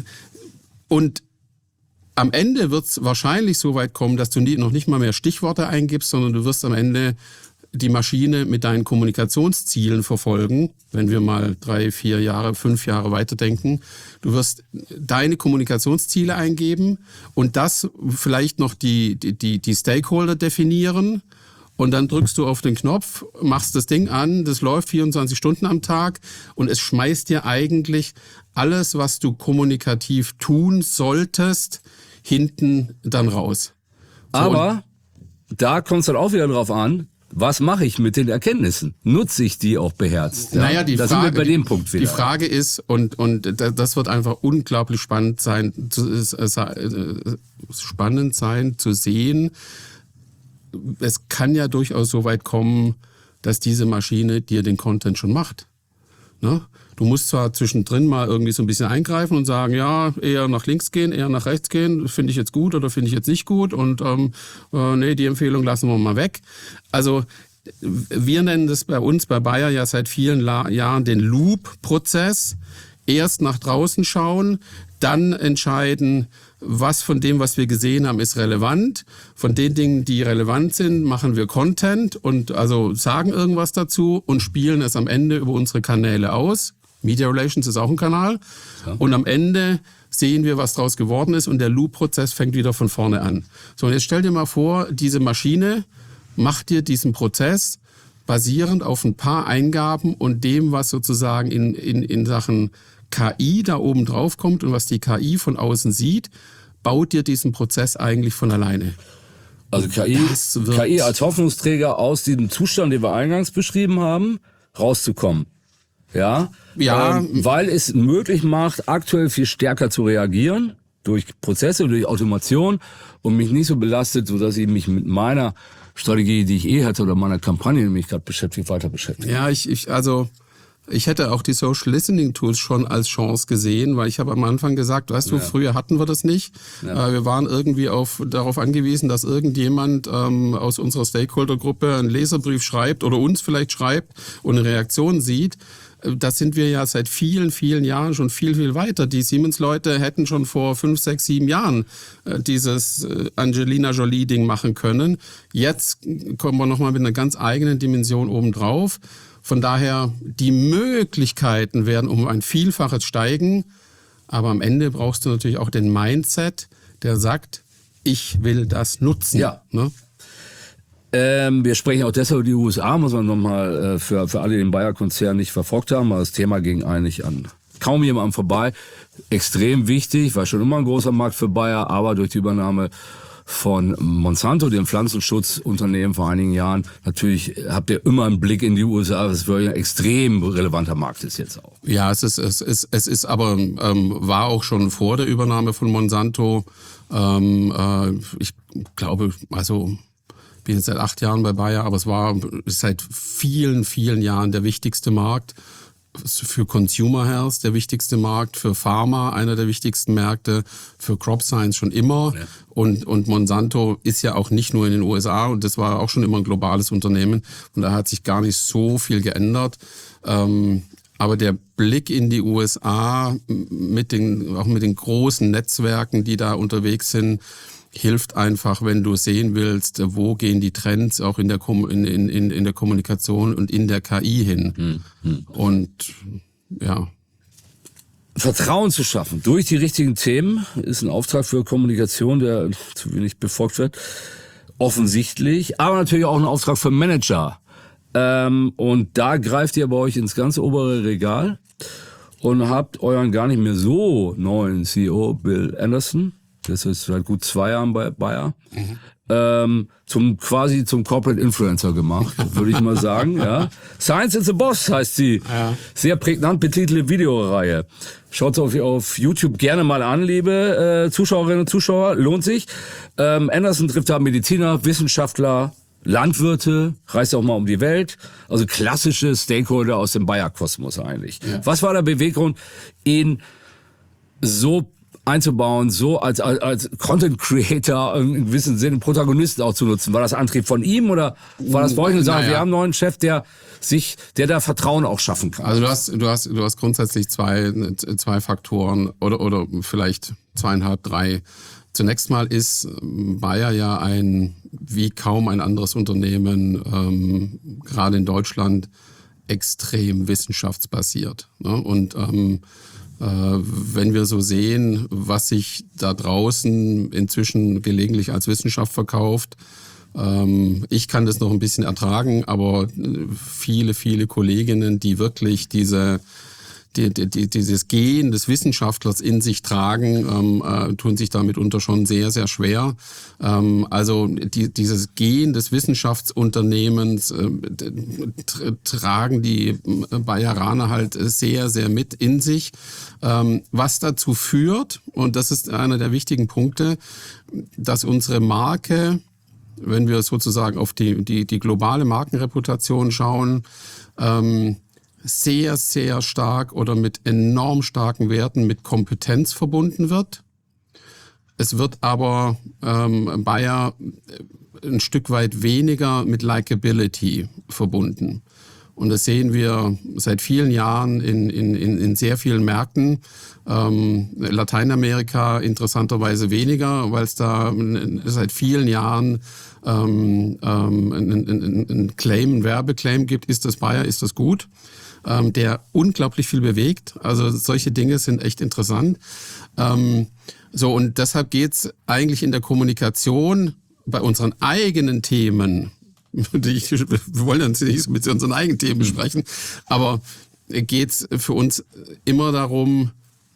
und am Ende wird es wahrscheinlich so weit kommen, dass du nie, noch nicht mal mehr Stichworte eingibst, sondern du wirst am Ende die Maschine mit deinen Kommunikationszielen verfolgen, wenn wir mal drei, vier Jahre, fünf Jahre weiterdenken. Du wirst deine Kommunikationsziele eingeben und das vielleicht noch die, die, die Stakeholder definieren. Und dann drückst du auf den Knopf, machst das Ding an, das läuft vierundzwanzig Stunden am Tag und es schmeißt dir eigentlich alles, was du kommunikativ tun solltest, hinten dann raus. So, aber da kommt es dann auch wieder drauf an, was mache ich mit den Erkenntnissen? Nutze ich die auch beherzt? Ja? Naja, die da Frage, sind wir bei dem Punkt wieder. Die Frage ist, und, und das wird einfach unglaublich spannend sein, zu, äh, spannend sein zu sehen. Es kann ja durchaus so weit kommen, dass diese Maschine dir den Content schon macht. Ne? Du musst zwar zwischendrin mal irgendwie so ein bisschen eingreifen und sagen, ja, eher nach links gehen, eher nach rechts gehen, finde ich jetzt gut oder finde ich jetzt nicht gut und ähm, äh, nee, die Empfehlung lassen wir mal weg. Also wir nennen das bei uns bei Bayer ja seit vielen La- Jahren den Loop-Prozess. Erst nach draußen schauen, dann entscheiden, was von dem, was wir gesehen haben, ist relevant. Von den Dingen, die relevant sind, machen wir Content und also sagen irgendwas dazu und spielen es am Ende über unsere Kanäle aus. Media Relations ist auch ein Kanal. Ja. Und am Ende sehen wir, was draus geworden ist und der Loop-Prozess fängt wieder von vorne an. So, und jetzt stell dir mal vor, diese Maschine macht dir diesen Prozess basierend auf ein paar Eingaben und dem, was sozusagen in, in, in Sachen K I da oben drauf kommt und was die K I von außen sieht, baut dir diesen Prozess eigentlich von alleine. Also K I, K I als Hoffnungsträger aus diesem Zustand, den wir eingangs beschrieben haben, rauszukommen. Ja, ja. Ähm, weil es möglich macht, aktuell viel stärker zu reagieren durch Prozesse, durch Automation und mich nicht so belastet, sodass ich mich mit meiner Strategie, die ich eh hatte oder meiner Kampagne, die mich gerade beschäftigt, weiter beschäftige. Ja, ich, ich also ich hätte auch die Social Listening Tools schon als Chance gesehen, weil ich habe am Anfang gesagt, weißt du, ja. früher hatten wir das nicht. Ja. Äh, wir waren irgendwie auf, darauf angewiesen, dass irgendjemand ähm, aus unserer Stakeholder-Gruppe einen Leserbrief schreibt oder uns vielleicht schreibt und eine Reaktion sieht. Da sind wir ja seit vielen, vielen Jahren schon viel, viel weiter. Die Siemens-Leute hätten schon vor fünf, sechs, sieben Jahren äh, dieses äh, Angelina Jolie-Ding machen können. Jetzt kommen wir nochmal mit einer ganz eigenen Dimension obendrauf. Von daher, die Möglichkeiten werden um ein Vielfaches steigen. Aber am Ende brauchst du natürlich auch den Mindset, der sagt, ich will das nutzen. Ja. Ne? Ähm, wir sprechen auch deshalb über die U S A, muss man nochmal äh, für, für alle, die den Bayer-Konzern nicht verfolgt haben, weil das Thema ging eigentlich an kaum jemandem vorbei. Extrem wichtig, war schon immer ein großer Markt für Bayer, aber durch die Übernahme von Monsanto, dem Pflanzenschutzunternehmen vor einigen Jahren, natürlich habt ihr immer einen Blick in die U S A, das wirklich ein extrem relevanter Markt ist jetzt auch. Ja, es ist, es ist, es ist aber, ähm, war auch schon vor der Übernahme von Monsanto. Ähm, äh, ich glaube, also, ich bin jetzt seit acht Jahren bei Bayer, aber es war seit vielen, vielen Jahren der wichtigste Markt für Consumer Health, der wichtigste Markt für Pharma, einer der wichtigsten Märkte für Crop Science schon immer. Ja. Und, und Monsanto ist ja auch nicht nur in den U S A und das war auch schon immer ein globales Unternehmen und da hat sich gar nicht so viel geändert. Ähm, aber der Blick in die U S A mit den, auch mit den großen Netzwerken, die da unterwegs sind, hilft einfach, wenn du sehen willst, wo gehen die Trends auch in der, Kom- in, in, in der Kommunikation und in der K I hin. Hm, hm. Und ja. Vertrauen zu schaffen durch die richtigen Themen ist ein Auftrag für Kommunikation, der zu wenig befolgt wird. Offensichtlich. Aber natürlich auch ein Auftrag für Manager. Ähm, und da greift ihr bei euch ins ganz obere Regal und habt euren gar nicht mehr so neuen C E O Bill Anderson, das ist seit gut zwei Jahren bei Bayer, mhm. ähm, zum quasi zum Corporate Influencer gemacht, würde ich mal sagen. Ja. Science is the Boss heißt sie. Ja. Sehr prägnant betitelte Videoreihe. Schaut's auf, auf YouTube gerne mal an, liebe äh, Zuschauerinnen und Zuschauer. Lohnt sich. Ähm, Anderson trifft da Mediziner, Wissenschaftler, Landwirte, reist auch mal um die Welt. Also klassische Stakeholder aus dem Bayer-Kosmos eigentlich. Ja. Was war der Beweggrund, ihn so einzubauen, so als, als, als Content Creator in gewissem Sinne Protagonisten auch zu nutzen? War das Antrieb von ihm oder war das bei euch eine Sache? Naja. Wir haben einen neuen Chef, der sich, der da Vertrauen auch schaffen kann. Also du hast, du hast, du hast grundsätzlich zwei, zwei Faktoren oder, oder vielleicht zweieinhalb, drei. Zunächst mal ist Bayer ja ein, wie kaum ein anderes Unternehmen, ähm, gerade in Deutschland, extrem wissenschaftsbasiert. Ne? Und ähm, äh, wenn wir so sehen, was sich da draußen inzwischen gelegentlich als Wissenschaft verkauft, ähm, ich kann das noch ein bisschen ertragen, aber viele, viele Kolleginnen, die wirklich diese Die, die, dieses Gen des Wissenschaftlers in sich tragen, ähm, äh, tun sich damit unter schon sehr, sehr schwer. Ähm, also die, dieses Gen des Wissenschaftsunternehmens äh, t- tragen die Bayeraner halt sehr, sehr mit in sich. Ähm, was dazu führt, und das ist einer der wichtigen Punkte, dass unsere Marke, wenn wir sozusagen auf die, die, die globale Markenreputation schauen, ähm, sehr, sehr stark oder mit enorm starken Werten mit Kompetenz verbunden wird. Es wird aber ähm, Bayer ein Stück weit weniger mit Likability verbunden. Und das sehen wir seit vielen Jahren in, in, in, in sehr vielen Märkten. Ähm, Lateinamerika interessanterweise weniger, weil es da seit vielen Jahren ähm, ähm, einen ein Claim, einen Werbeclaim gibt, ist das Bayer, ist das gut, ähm, der unglaublich viel bewegt. Also solche Dinge sind echt interessant. Ähm, so, und deshalb geht's eigentlich in der Kommunikation bei unseren eigenen Themen, die, wir wollen uns nicht mit unseren eigenen Themen besprechen, aber geht's für uns immer darum,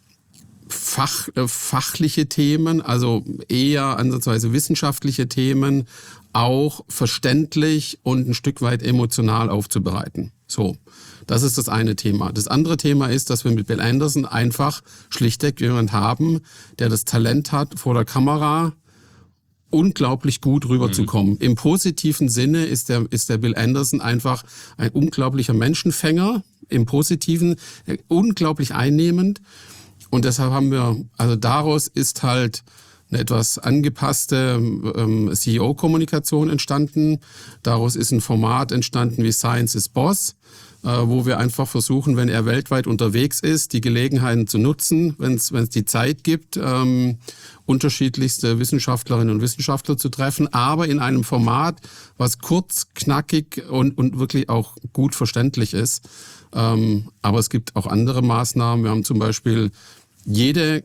Fach, äh, fachliche Themen, also eher ansatzweise wissenschaftliche Themen, auch verständlich und ein Stück weit emotional aufzubereiten. So, das ist das eine Thema. Das andere Thema ist, dass wir mit Bill Anderson einfach schlichtweg jemanden haben, der das Talent hat, vor der Kamera unglaublich gut rüberzukommen. Mhm. Im positiven Sinne ist der, ist der Bill Anderson einfach ein unglaublicher Menschenfänger, im Positiven unglaublich einnehmend. Und deshalb haben wir, also daraus ist halt eine etwas angepasste ähm, C E O-Kommunikation entstanden. Daraus ist ein Format entstanden wie Science is Boss, äh, wo wir einfach versuchen, wenn er weltweit unterwegs ist, die Gelegenheiten zu nutzen, wenn es wenn es die Zeit gibt, ähm, unterschiedlichste Wissenschaftlerinnen und Wissenschaftler zu treffen, aber in einem Format, was kurz, knackig und, und wirklich auch gut verständlich ist. Ähm, aber es gibt auch andere Maßnahmen. Wir haben zum Beispiel jede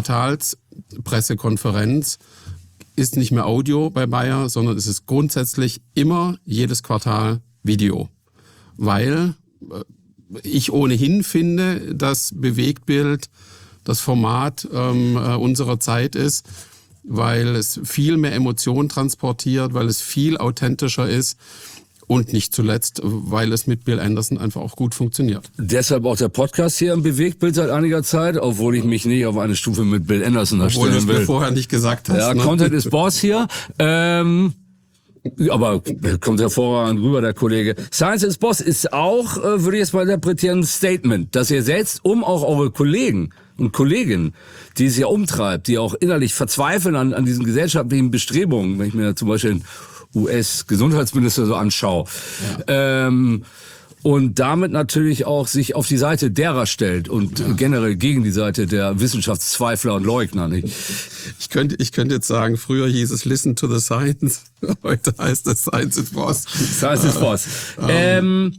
Quartalspressekonferenz ist nicht mehr Audio bei Bayer, sondern es ist grundsätzlich immer jedes Quartal Video. Weil ich ohnehin finde, dass Bewegtbild das Format ähm, unserer Zeit ist, weil es viel mehr Emotionen transportiert, weil es viel authentischer ist. Und nicht zuletzt, weil es mit Bill Anderson einfach auch gut funktioniert. Deshalb auch der Podcast hier im Bewegtbild seit einiger Zeit, obwohl ich mich nicht auf eine Stufe mit Bill Anderson erstellen will. Obwohl du es mir vorher nicht gesagt hast. Ja, ne? Content is Boss hier. Ähm, aber kommt hervorragend rüber, der Kollege. Science is Boss ist auch, äh, würde ich jetzt mal interpretieren, ein Statement, dass ihr setzt, um auch eure Kollegen und Kolleginnen, die es ja umtreibt, die auch innerlich verzweifeln an, an diesen gesellschaftlichen Bestrebungen, wenn ich mir zum Beispiel U S-Gesundheitsminister so anschaue. Ja. Ähm, und damit natürlich auch sich auf die Seite derer stellt und ja. generell gegen die Seite der Wissenschaftszweifler und Leugner. Nicht? Ich könnte, ich könnte jetzt sagen, früher hieß es Listen to the Science, heute heißt es Science is Boss. Science is Boss. ähm,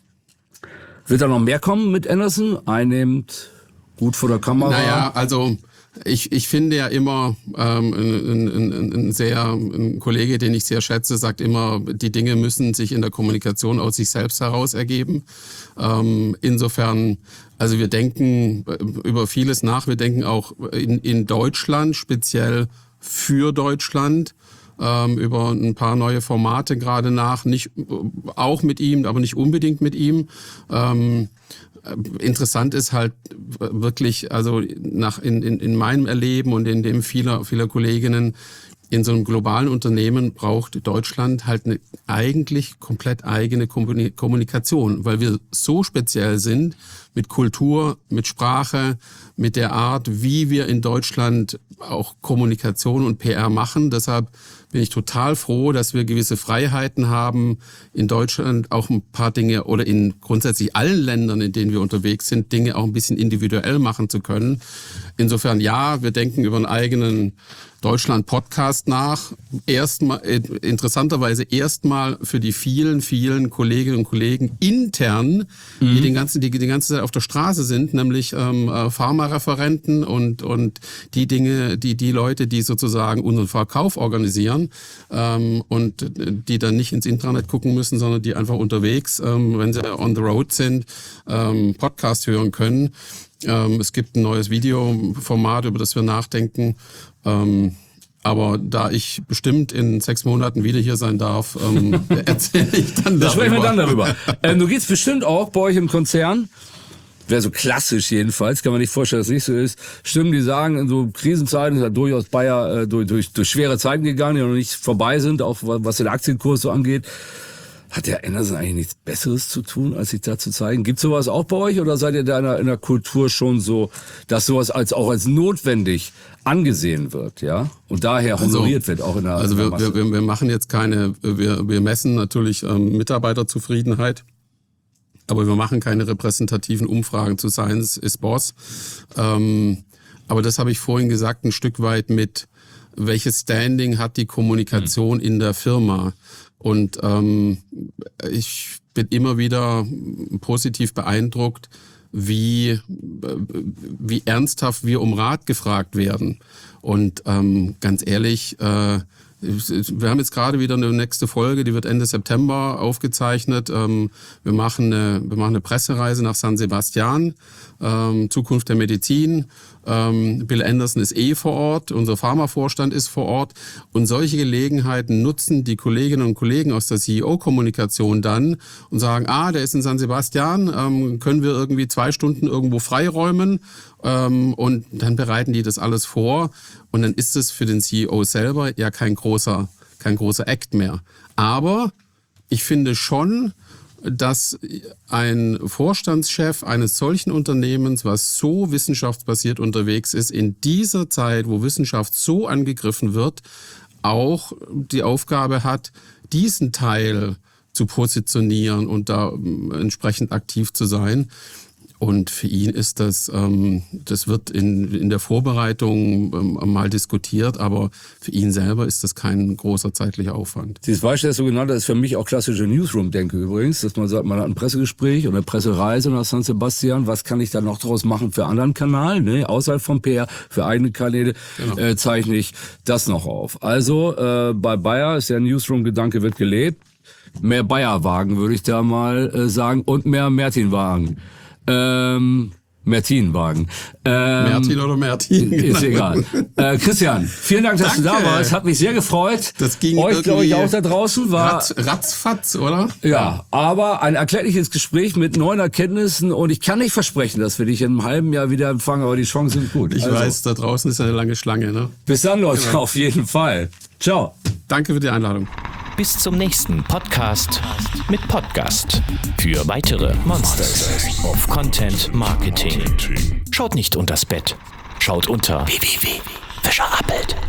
wird da noch mehr kommen mit Anderson? Einnehmend, gut vor der Kamera? Naja, also Ich, ich finde ja immer, ähm, ein, ein, ein, sehr, ein Kollege, den ich sehr schätze, sagt immer, die Dinge müssen sich in der Kommunikation aus sich selbst heraus ergeben. Ähm, insofern, also wir denken über vieles nach. Wir denken auch in, in Deutschland, speziell für Deutschland, ähm, über ein paar neue Formate gerade nach. Nicht, auch mit ihm, aber nicht unbedingt mit ihm. Ähm, Interessant ist halt wirklich, also nach in, in, in meinem Erleben und in dem vieler, vieler Kolleginnen, in so einem globalen Unternehmen braucht Deutschland halt eine eigentlich komplett eigene Kommunikation, weil wir so speziell sind mit Kultur, mit Sprache, mit der Art, wie wir in Deutschland auch Kommunikation und P R machen. Deshalb bin ich total froh, dass wir gewisse Freiheiten haben, in Deutschland auch ein paar Dinge oder in grundsätzlich allen Ländern, in denen wir unterwegs sind, Dinge auch ein bisschen individuell machen zu können. Insofern ja, wir denken über einen eigenen Deutschland-Podcast nach. Erstmal, interessanterweise erstmal für die vielen, vielen Kolleginnen und Kollegen intern, mhm. die den ganzen, die die ganze Zeit auf der Straße sind, nämlich ähm, Pharmareferenten und und die Dinge, die die Leute, die sozusagen unseren Verkauf organisieren ähm, und die dann nicht ins Intranet gucken müssen, sondern die einfach unterwegs, ähm, wenn sie on the road sind, ähm, Podcast hören können. Ähm, es gibt ein neues Videoformat, über das wir nachdenken. Ähm, aber da ich bestimmt in sechs Monaten wieder hier sein darf, ähm, erzähle ich dann darüber. Da sprechen wir dann darüber. ähm, du gehst bestimmt auch bei euch im Konzern, wäre so klassisch jedenfalls, kann man nicht vorstellen, dass es nicht so ist. Stimmen, die sagen, in so Krisenzeiten ist ja durchaus Bayer äh, durch, durch, durch schwere Zeiten gegangen, die noch nicht vorbei sind, auch was den Aktienkurs so angeht. Hat der Anderson eigentlich nichts Besseres zu tun, als sich da zu zeigen? Gibt sowas auch bei euch oder seid ihr da in der, in der Kultur schon so, dass sowas als auch als notwendig angesehen wird, ja? Und daher honoriert also, wird auch in der Also in der wir, wir, wir machen jetzt keine, wir, wir messen natürlich ähm, Mitarbeiterzufriedenheit, aber wir machen keine repräsentativen Umfragen zu Science is Boss. Ähm, aber das habe ich vorhin gesagt, ein Stück weit mit, welches Standing hat die Kommunikation mhm. in der Firma? Und ähm, ich bin immer wieder positiv beeindruckt, wie wie ernsthaft wir um Rat gefragt werden. Und ähm, ganz ehrlich, äh, wir haben jetzt gerade wieder eine nächste Folge, die wird Ende September aufgezeichnet. Ähm, wir machen eine, wir machen eine Pressereise nach San Sebastian, ähm, Zukunft der Medizin. Ähm, Bill Anderson ist eh vor Ort, unser Pharmavorstand ist vor Ort. Und solche Gelegenheiten nutzen die Kolleginnen und Kollegen aus der C E O-Kommunikation dann und sagen, ah, der ist in San Sebastian, ähm, können wir irgendwie zwei Stunden irgendwo freiräumen? Ähm, und dann bereiten die das alles vor. Und dann ist es für den C E O selber ja kein großer, kein großer Act mehr. Aber ich finde schon, dass ein Vorstandschef eines solchen Unternehmens, was so wissenschaftsbasiert unterwegs ist, in dieser Zeit, wo Wissenschaft so angegriffen wird, auch die Aufgabe hat, diesen Teil zu positionieren und da entsprechend aktiv zu sein. Und für ihn ist das, ähm, das wird in, in der Vorbereitung ähm, mal diskutiert, aber für ihn selber ist das kein großer zeitlicher Aufwand. Dieses Beispiel, das so genannt ist für mich auch klassische Newsroom-Denke übrigens, dass man sagt, man hat ein Pressegespräch oder eine Pressereise nach San Sebastian, was kann ich da noch draus machen für anderen Kanal, ne? Außerhalb vom P R, für eigene Kanäle, genau. äh, zeichne ich das noch auf. Also äh, bei Bayer ist der Newsroom-Gedanke wird gelebt, mehr Bayer-Wagen würde ich da mal äh, sagen und mehr Mertin-Wagen. Ähm, Mertin-Wagen. Ähm, Mertin oder Mertin? Ist egal. Äh, Christian, vielen Dank, dass Danke. du da warst. Hat mich sehr gefreut. Das ging euch, glaube ich, auch da draußen. War ratz, ratzfatz, oder? Ja, aber ein erklärliches Gespräch mit neuen Erkenntnissen und ich kann nicht versprechen, dass wir dich in einem halben Jahr wieder empfangen, aber die Chancen sind gut. Ich also, weiß, da draußen ist eine lange Schlange, ne? Bis dann, Leute, genau. Auf jeden Fall. Ciao. Danke für die Einladung. Bis zum nächsten Podcast mit Podcast. Für weitere Monsters of Content Marketing. Schaut nicht unters Bett. Schaut unter w w w punkt fischer appelt.